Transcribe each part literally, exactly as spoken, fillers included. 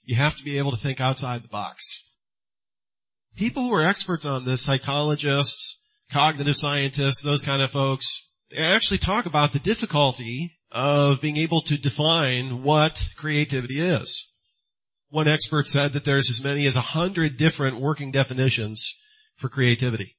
You have to be able to think outside the box. People who are experts on this, psychologists, cognitive scientists, those kind of folks, they actually talk about the difficulty of being able to define what creativity is. One expert said that there's as many as a hundred different working definitions for creativity.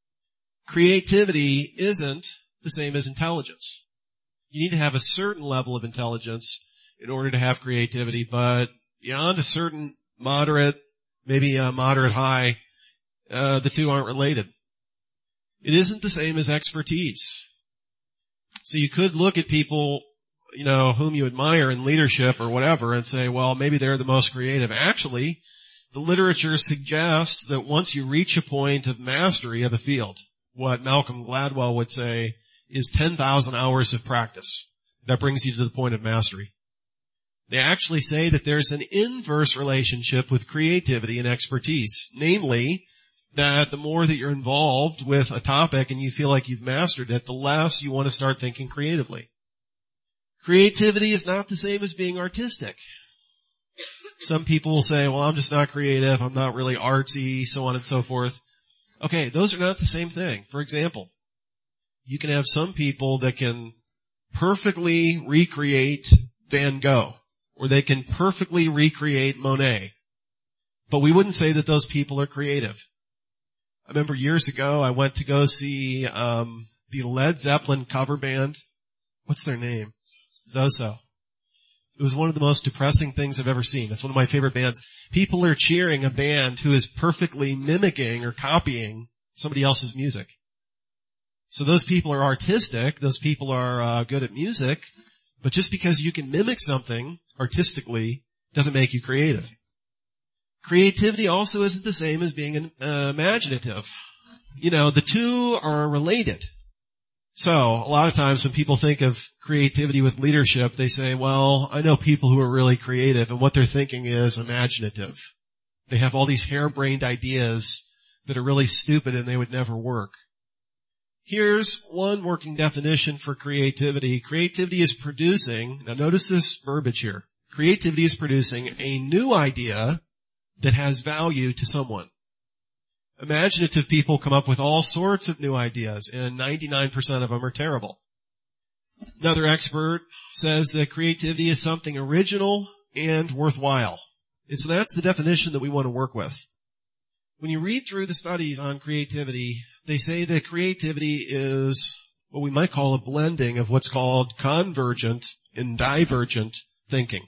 Creativity isn't the same as intelligence. You need to have a certain level of intelligence in order to have creativity, but beyond a certain moderate, maybe a moderate high, uh, the two aren't related. It isn't the same as expertise. So you could look at people, you know, whom you admire in leadership or whatever and say, well, maybe they're the most creative. Actually, the literature suggests that once you reach a point of mastery of a field, what Malcolm Gladwell would say is ten thousand hours of practice. That brings you to the point of mastery. They actually say that there's an inverse relationship with creativity and expertise, namely that the more that you're involved with a topic and you feel like you've mastered it, the less you want to start thinking creatively. Creativity is not the same as being artistic. Some people will say, well, I'm just not creative, I'm not really artsy, so on and so forth. Okay, those are not the same thing. For example, you can have some people that can perfectly recreate Van Gogh, or they can perfectly recreate Monet. But we wouldn't say that those people are creative. I remember years ago I went to go see um the Led Zeppelin cover band. What's their name? Zoso. It was one of the most depressing things I've ever seen. It's one of my favorite bands. People are cheering a band who is perfectly mimicking or copying somebody else's music. So those people are artistic, those people are uh, good at music, but just because you can mimic something artistically doesn't make you creative. Creativity also isn't the same as being uh, imaginative. You know, the two are related. So, a lot of times when people think of creativity with leadership, they say, well, I know people who are really creative, and what they're thinking is imaginative. They have all these harebrained ideas that are really stupid and they would never work. Here's one working definition for creativity. Creativity is producing, now notice this verbiage here. Creativity is producing a new idea that has value to someone. Imaginative people come up with all sorts of new ideas, and ninety-nine percent of them are terrible. Another expert says that creativity is something original and worthwhile. And so that's the definition that we want to work with. When you read through the studies on creativity, they say that creativity is what we might call a blending of what's called convergent and divergent thinking.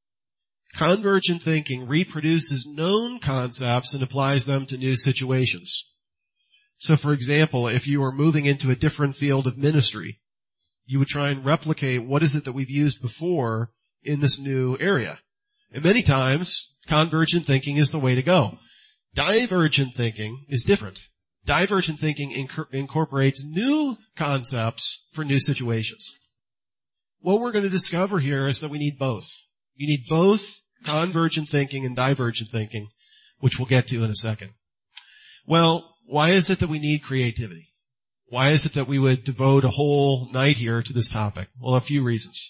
Convergent thinking reproduces known concepts and applies them to new situations. So for example, if you were moving into a different field of ministry, you would try and replicate what is it that we've used before in this new area. And many times, convergent thinking is the way to go. Divergent thinking is different. Divergent thinking inc- incorporates new concepts for new situations. What we're going to discover here is that we need both. You need both convergent thinking and divergent thinking, which we'll get to in a second. Well, why is it that we need creativity? Why is it that we would devote a whole night here to this topic? Well, a few reasons.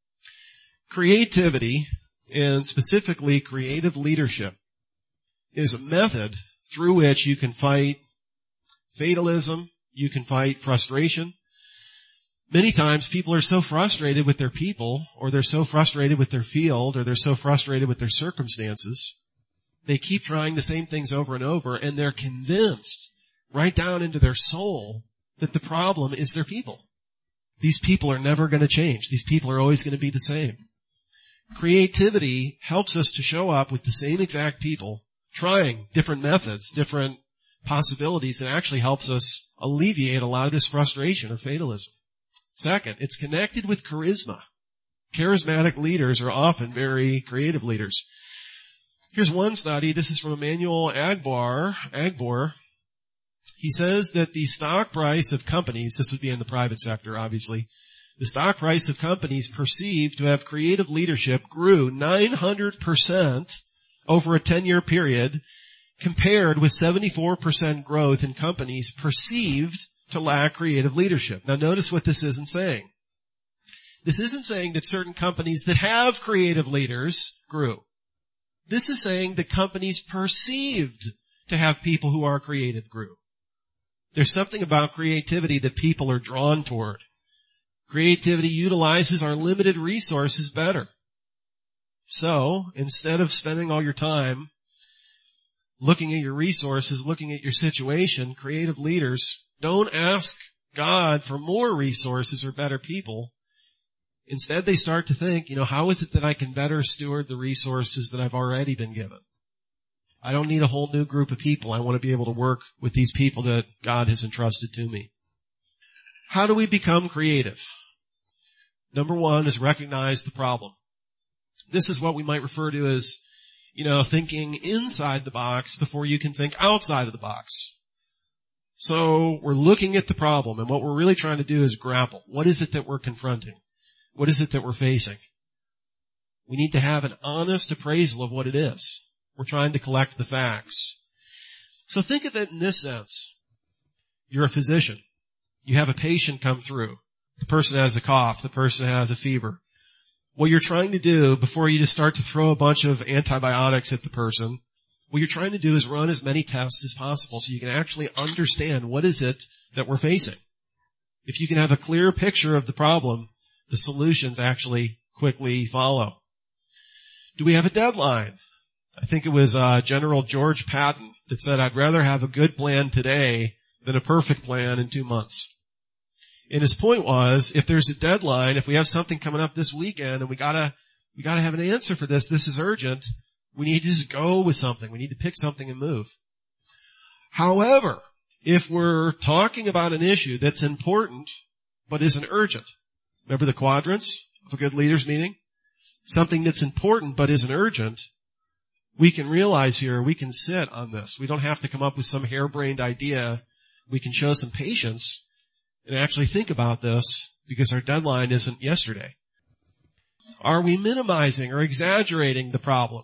Creativity, and specifically creative leadership, is a method through which you can fight fatalism, you can fight frustration. Many times people are so frustrated with their people, or they're so frustrated with their field, or they're so frustrated with their circumstances, they keep trying the same things over and over, and they're convinced right down into their soul that the problem is their people. These people are never going to change. These people are always going to be the same. Creativity helps us to show up with the same exact people, trying different methods, different possibilities, that actually helps us alleviate a lot of this frustration or fatalism. Second, it's connected with charisma. Charismatic leaders are often very creative leaders. Here's one study. This is from Emmanuel Agbor. Agbor. He says that the stock price of companies, this would be in the private sector, obviously, the stock price of companies perceived to have creative leadership grew nine hundred percent over a ten-year period, compared with seventy-four percent growth in companies perceived to lack creative leadership. Now notice what this isn't saying. This isn't saying that certain companies that have creative leaders grew. This is saying the company's perceived to have people who are creative grew. There's something about creativity that people are drawn toward. Creativity utilizes our limited resources better. So, instead of spending all your time looking at your resources, looking at your situation, creative leaders don't ask God for more resources or better people. Instead, they start to think, you know, how is it that I can better steward the resources that I've already been given? I don't need a whole new group of people. I want to be able to work with these people that God has entrusted to me. How do we become creative? Number one is recognize the problem. This is what we might refer to as, you know, thinking inside the box before you can think outside of the box. So we're looking at the problem, and what we're really trying to do is grapple. What is it that we're confronting? What is it that we're facing? We need to have an honest appraisal of what it is. We're trying to collect the facts. So think of it in this sense. You're a physician. You have a patient come through. The person has a cough. The person has a fever. What you're trying to do before you just start to throw a bunch of antibiotics at the person, what you're trying to do is run as many tests as possible so you can actually understand what is it that we're facing. If you can have a clear picture of the problem, the solutions actually quickly follow. Do we have a deadline? I think it was uh, General George Patton that said, I'd rather have a good plan today than a perfect plan in two months. And his point was, if there's a deadline, if we have something coming up this weekend and we gotta, we gotta have an answer for this, this is urgent, we need to just go with something. We need to pick something and move. However, if we're talking about an issue that's important but isn't urgent, remember the quadrants of a good leaders meeting? Something that's important but isn't urgent, we can realize here, we can sit on this. We don't have to come up with some harebrained idea. We can show some patience and actually think about this because our deadline isn't yesterday. Are we minimizing or exaggerating the problem?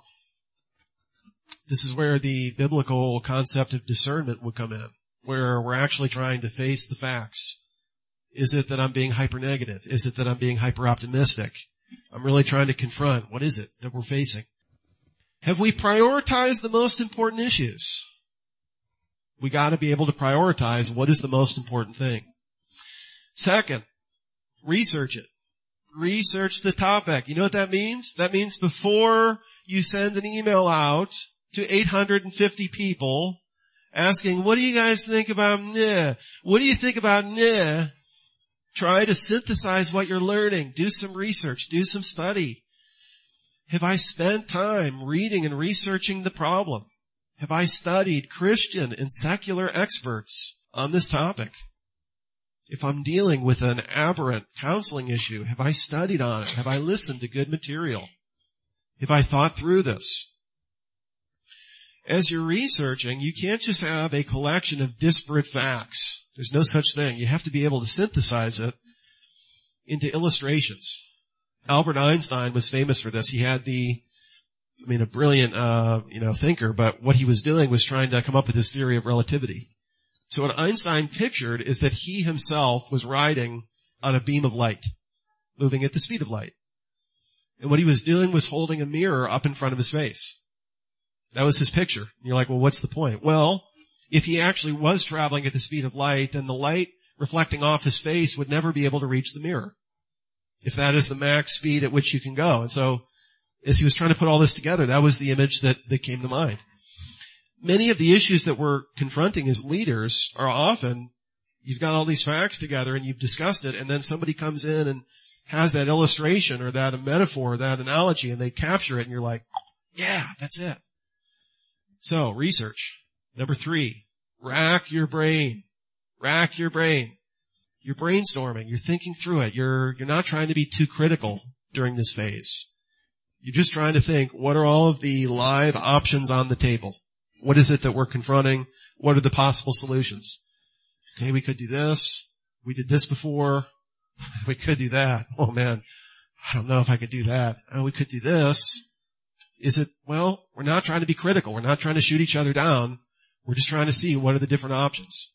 This is where the biblical concept of discernment would come in, where we're actually trying to face the facts. Is it that I'm being hyper-negative? Is it that I'm being hyper-optimistic? I'm really trying to confront what is it that we're facing. Have we prioritized the most important issues? We got to be able to prioritize what is the most important thing. Second, research it. Research the topic. You know what that means? That means before you send an email out to eight hundred fifty people asking, what do you guys think about nah? What do you think about nah? Try to synthesize what you're learning. Do some research. Do some study. Have I spent time reading and researching the problem? Have I studied Christian and secular experts on this topic? If I'm dealing with an aberrant counseling issue, have I studied on it? Have I listened to good material? Have I thought through this? As you're researching, you can't just have a collection of disparate facts. There's no such thing. You have to be able to synthesize it into illustrations. Albert Einstein was famous for this. He had the, I mean, a brilliant, uh, you know, thinker, but what he was doing was trying to come up with his theory of relativity. So what Einstein pictured is that he himself was riding on a beam of light, moving at the speed of light. And what he was doing was holding a mirror up in front of his face. That was his picture. And you're like, well, what's the point? Well, if he actually was traveling at the speed of light, then the light reflecting off his face would never be able to reach the mirror, if that is the max speed at which you can go. And so, as he was trying to put all this together, that was the image that, that came to mind. Many of the issues that we're confronting as leaders are often, you've got all these facts together and you've discussed it, and then somebody comes in and has that illustration or that metaphor or that analogy, and they capture it, and you're like, yeah, that's it. So, research. Number three, rack your brain. Rack your brain. You're brainstorming. You're thinking through it. You're, you're not trying to be too critical during this phase. You're just trying to think, what are all of the live options on the table? What is it that we're confronting? What are the possible solutions? Okay, we could do this. We did this before. We could do that. Oh man, I don't know if I could do that. Oh, we could do this. Is it, well, we're not trying to be critical. We're not trying to shoot each other down. We're just trying to see what are the different options.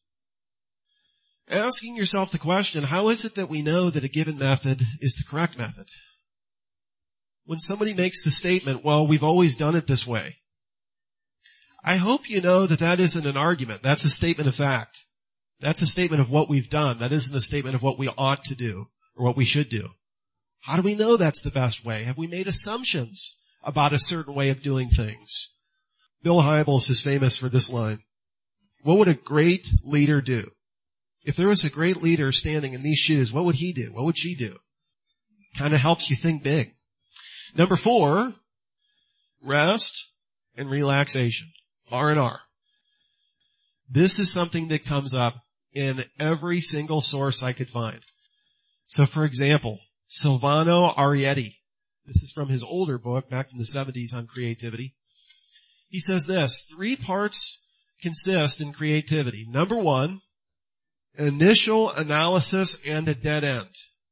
Asking yourself the question, how is it that we know that a given method is the correct method? when somebody makes the statement, well, we've always done it this way. I hope you know that that isn't an argument. That's a statement of fact. That's a statement of what we've done. That isn't a statement of what we ought to do or what we should do. How do we know that's the best way? Have we made assumptions about a certain way of doing things? Bill Hybels is famous for this line. What would a great leader do? If there was a great leader standing in these shoes, what would he do? What would she do? Kind of helps you think big. Number four, rest and relaxation. R and R. This is something that comes up in every single source I could find. So for example, Silvano Arietti, this is from his older book back from the seventies on creativity. He says this, three parts consist in creativity. Number one, initial analysis and a dead end.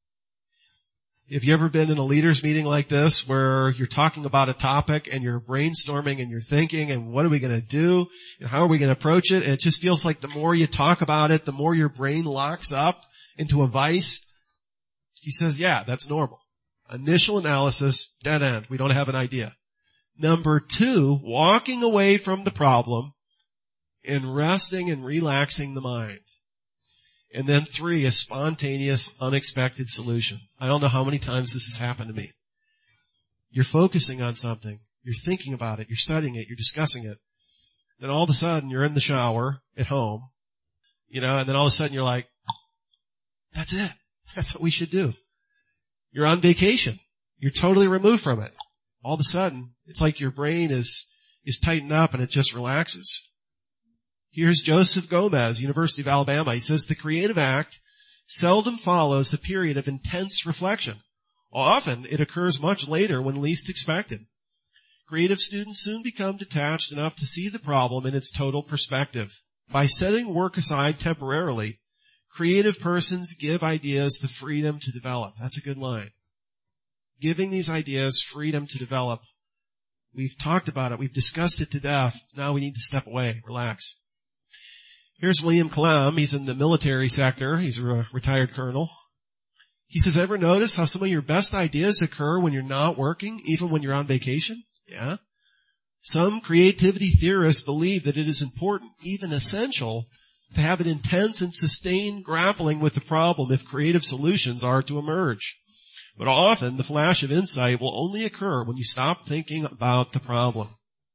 Have you ever been in a leaders meeting like this where you're talking about a topic and you're brainstorming and you're thinking and what are we going to do and how are we going to approach it? And it just feels like the more you talk about it, the more your brain locks up into a vice. He says, yeah, that's normal. Initial analysis, dead end. We don't have an idea. Number two, walking away from the problem and resting and relaxing the mind. And then three, a spontaneous, unexpected solution. I don't know how many times this has happened to me. You're focusing on something. You're thinking about it. You're studying it. You're discussing it. Then all of a sudden you're in the shower at home, you know, and then all of a sudden you're like, that's it. That's what we should do. You're on vacation. You're totally removed from it. All of a sudden, it's like your brain is, is tightened up and it just relaxes. Here's Joseph Gomez, University of Alabama. He says the creative act seldom follows a period of intense reflection. Often it occurs much later when least expected. Creative students soon become detached enough to see the problem in its total perspective. By setting work aside temporarily, creative persons give ideas the freedom to develop. That's a good line. Giving these ideas freedom to develop. We've talked about it. We've discussed it to death. Now we need to step away, relax. Here's William Clam. He's in the military sector. He's a retired colonel. He says, ever notice how some of your best ideas occur when you're not working, even when you're on vacation? Yeah. Some creativity theorists believe that it is important, even essential, to have an intense and sustained grappling with the problem if creative solutions are to emerge. But often the flash of insight will only occur when you stop thinking about the problem.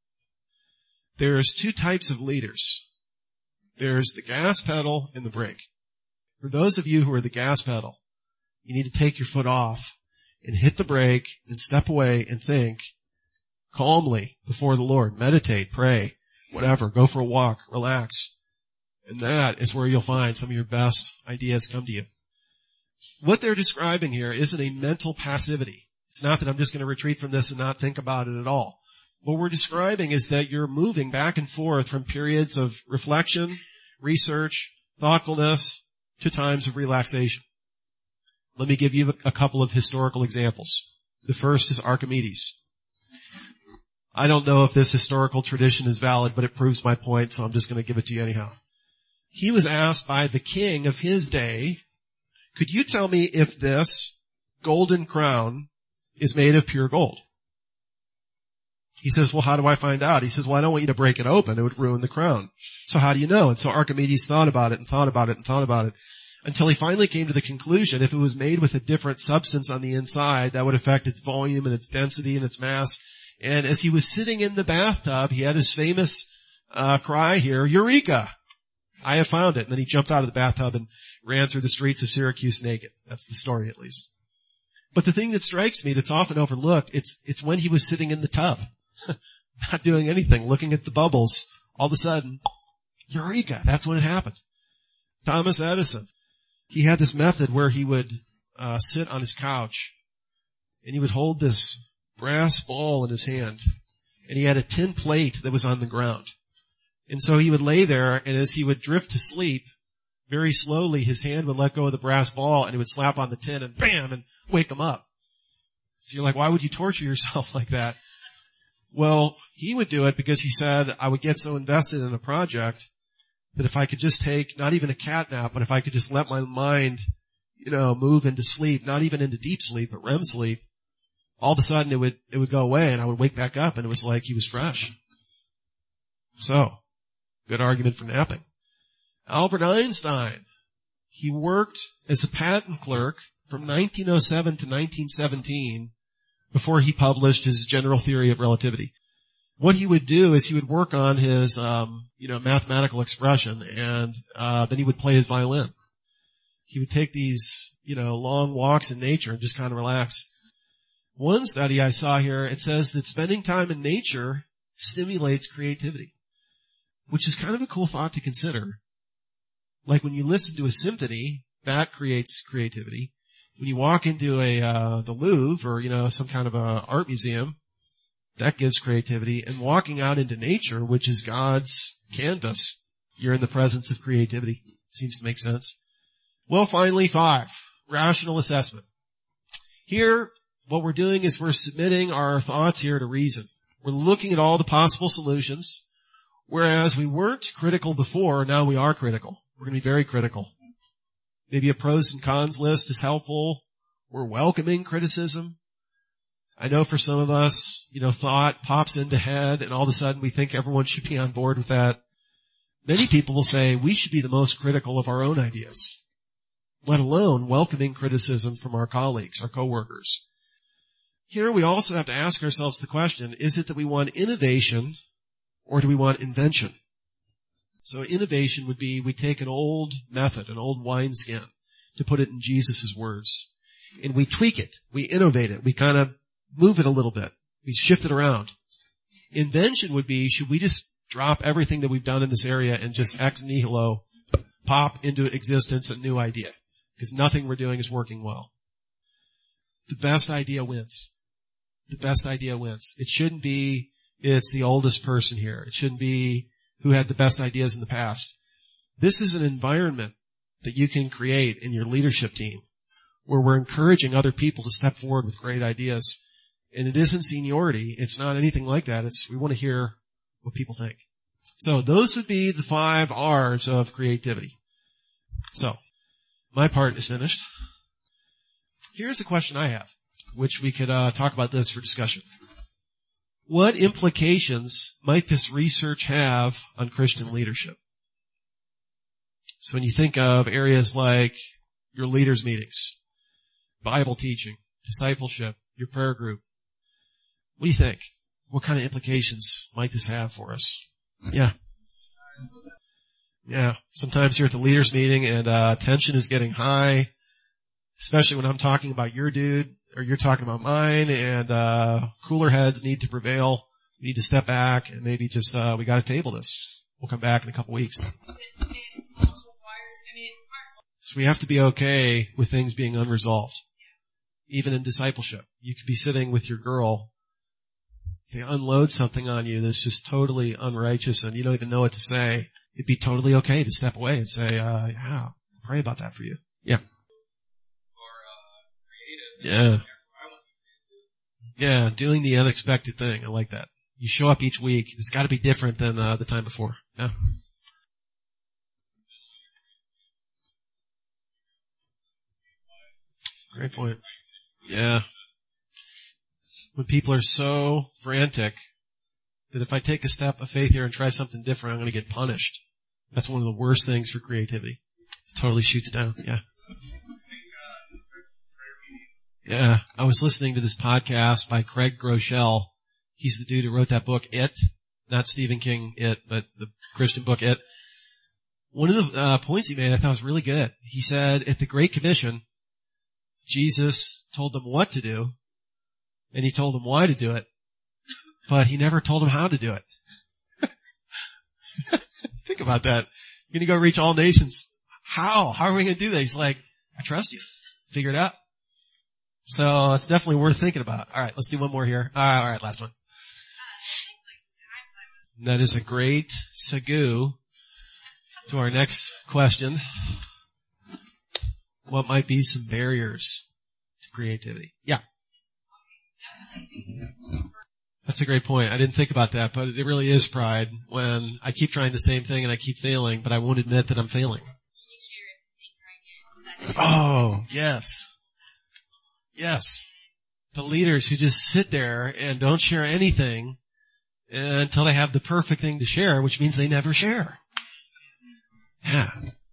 There's two types of leaders. There's the gas pedal and the brake. For those of you who are the gas pedal, you need to take your foot off and hit the brake and step away and think calmly before the Lord. Meditate, pray, whatever. Go for a walk, relax. And that is where you'll find some of your best ideas come to you. What they're describing here isn't a mental passivity. It's not that I'm just going to retreat from this and not think about it at all. What we're describing is that you're moving back and forth from periods of reflection, research, thoughtfulness, to times of relaxation. Let me give you a couple of historical examples. The first is Archimedes. I don't know if this historical tradition is valid, but it proves my point, so I'm just going to give it to you anyhow. He was asked by the king of his day, could you tell me if this golden crown is made of pure gold? He says, well, how do I find out? He says, well, I don't want you to break it open. It would ruin the crown. So how do you know? And so Archimedes thought about it and thought about it and thought about it until he finally came to the conclusion if it was made with a different substance on the inside, that would affect its volume and its density and its mass. And as he was sitting in the bathtub, he had his famous uh cry here, Eureka! I have found it. And then he jumped out of the bathtub and ran through the streets of Syracuse naked. That's the story, at least. But the thing that strikes me that's often overlooked, it's, it's when he was sitting in the tub, not doing anything, looking at the bubbles. All of a sudden, Eureka! That's when it happened. Thomas Edison, he had this method where he would uh sit on his couch and he would hold this brass ball in his hand and he had a tin plate that was on the ground. And so he would lay there, and as he would drift to sleep, very slowly his hand would let go of the brass ball and it would slap on the tin and bam, and wake him up. So you're like, why would you torture yourself like that? Well, he would do it because he said, I would get so invested in a project that if I could just take not even a cat nap, but if I could just let my mind, you know, move into sleep, not even into deep sleep, but R E M sleep, all of a sudden it would, it would go away and I would wake back up and it was like he was fresh. So, good argument for napping. Albert Einstein. He worked as a patent clerk from nineteen oh seven to nineteen seventeen before he published his general theory of relativity. What he would do is he would work on his, um, you know, mathematical expression, and uh then he would play his violin. He would take these, you know, long walks in nature and just kind of relax. One study I saw here, it says that spending time in nature stimulates creativity, which is kind of a cool thought to consider. Like when you listen to a symphony, that creates creativity. When you walk into a uh the Louvre or, you know, some kind of a art museum, that gives creativity. And walking out into nature, which is God's canvas, you're in the presence of creativity. Seems to make sense. Well, finally, five, rational assessment. Here, what we're doing is we're submitting our thoughts here to reason. We're looking at all the possible solutions, whereas we weren't critical before, now we are critical. We're going to be very critical. Maybe a pros and cons list is helpful. We're welcoming criticism. I know for some of us, you know, thought pops into head and all of a sudden we think everyone should be on board with that. Many people will say we should be the most critical of our own ideas, let alone welcoming criticism from our colleagues, our coworkers. Here we also have to ask ourselves the question, is it that we want innovation or do we want invention? So innovation would be we take an old method, an old wineskin, to put it in Jesus' words, and we tweak it, we innovate it, we kind of move it a little bit. We shift it around. Invention would be, should we just drop everything that we've done in this area and just ex nihilo pop into existence a new idea? Because nothing we're doing is working well. The best idea wins. The best idea wins. It shouldn't be, it's the oldest person here. It shouldn't be who had the best ideas in the past. This is an environment that you can create in your leadership team where we're encouraging other people to step forward with great ideas. And it isn't seniority. It's not anything like that. It's, we want to hear what people think. So those would be the five R's of creativity. So, my part is finished. Here's a question I have, which we could uh, talk about this for discussion. What implications might this research have on Christian leadership? So when you think of areas like your leaders' meetings, Bible teaching, discipleship, your prayer group, what do you think? What kind of implications might this have for us? Yeah. Yeah. Sometimes you're at the leaders meeting and uh tension is getting high, especially when I'm talking about your dude or you're talking about mine, and uh cooler heads need to prevail. We need to step back and maybe just uh we got to table this. We'll come back in a couple weeks. So we have to be okay with things being unresolved. Even in discipleship, you could be sitting with your girl. They unload something on you that's just totally unrighteous and you don't even know what to say. It'd be totally okay to step away and say, uh, yeah, pray about that for you. Yeah. Yeah. Yeah, doing the unexpected thing. I like that. You show up each week. It's got to be different than uh, the time before. Yeah. Great point. Yeah. When people are so frantic that if I take a step of faith here and try something different, I'm going to get punished. That's one of the worst things for creativity. It totally shoots down. Yeah. Yeah. I was listening to this podcast by Craig Groeschel. He's the dude who wrote that book, It. Not Stephen King, It, but the Christian book, It. One of the uh, points he made I thought was really good. He said, at the Great Commission, Jesus told them what to do, and he told them why to do it, but he never told them how to do it. Think about that. You're going to go reach all nations. How? How are we going to do that? He's like, I trust you. Figure it out. So it's definitely worth thinking about. All right, let's do one more here. All right, all right, last one. That is a great segue to our next question. What might be some barriers to creativity? Yeah. That's a great point. I didn't think about that, but it really is pride when I keep trying the same thing and I keep failing, but I won't admit that I'm failing. Oh, yes. Yes. the leaders who just sit there and don't share anything until they have the perfect thing to share, which means they never share. Yeah.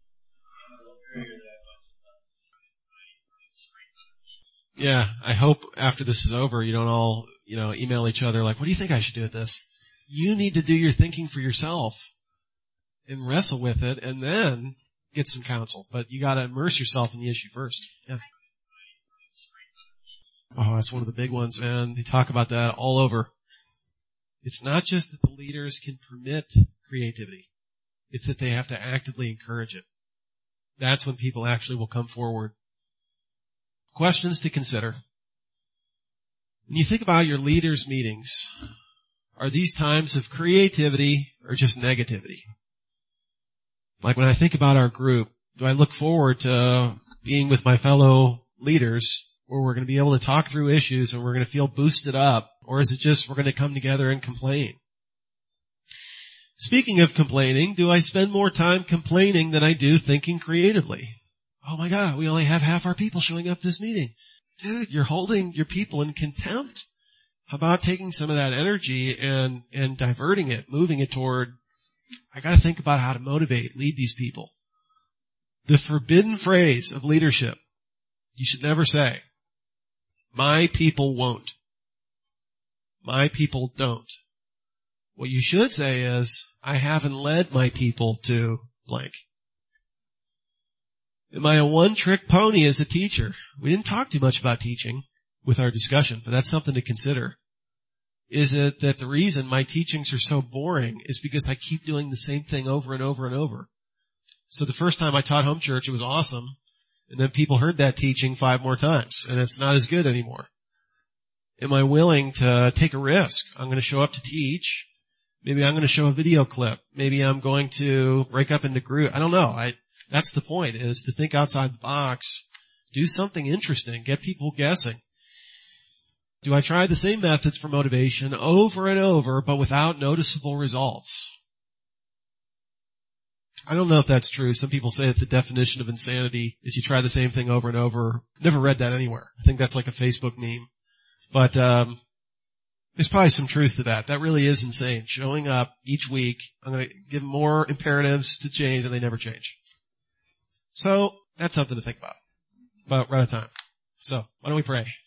Yeah, I hope after this is over, you don't all, you know, email each other like, what do you think I should do with this? You need to do your thinking for yourself and wrestle with it and then get some counsel. But you gotta immerse yourself in the issue first. Yeah. Oh, that's one of the big ones, man. They talk about that all over. It's not just that the leaders can permit creativity. It's that they have to actively encourage it. That's when people actually will come forward. Questions to consider. When you think about your leaders' meetings, are these times of creativity or just negativity? Like when I think about our group, do I look forward to being with my fellow leaders where we're going to be able to talk through issues and we're going to feel boosted up? Or is it just we're going to come together and complain? Speaking of complaining, do I spend more time complaining than I do thinking creatively? Oh my God, we only have half our people showing up this meeting. Dude, you're holding your people in contempt. How about taking some of that energy and, and diverting it, moving it toward, I gotta think about how to motivate, lead these people. The forbidden phrase of leadership, you should never say, my people won't. My people don't. What you should say is, I haven't led my people to blank. Am I a one-trick pony as a teacher? We didn't talk too much about teaching with our discussion, but that's something to consider. Is it that the reason my teachings are so boring is because I keep doing the same thing over and over and over? So the first time I taught home church, it was awesome, and then people heard that teaching five more times, and it's not as good anymore. Am I willing to take a risk? I'm going to show up to teach. Maybe I'm going to show a video clip. Maybe I'm going to break up into group. I don't know. I That's the point, is to think outside the box, do something interesting, get people guessing. Do I try the same methods for motivation over and over, but without noticeable results? I don't know if that's true. Some people say that the definition of insanity is you try the same thing over and over. Never read that anywhere. I think that's like a Facebook meme. But um there's probably some truth to that. That really is insane. Showing up each week, I'm going to give them more imperatives to change, and they never change. So, that's something to think about. But we're out of time. So, why don't we pray?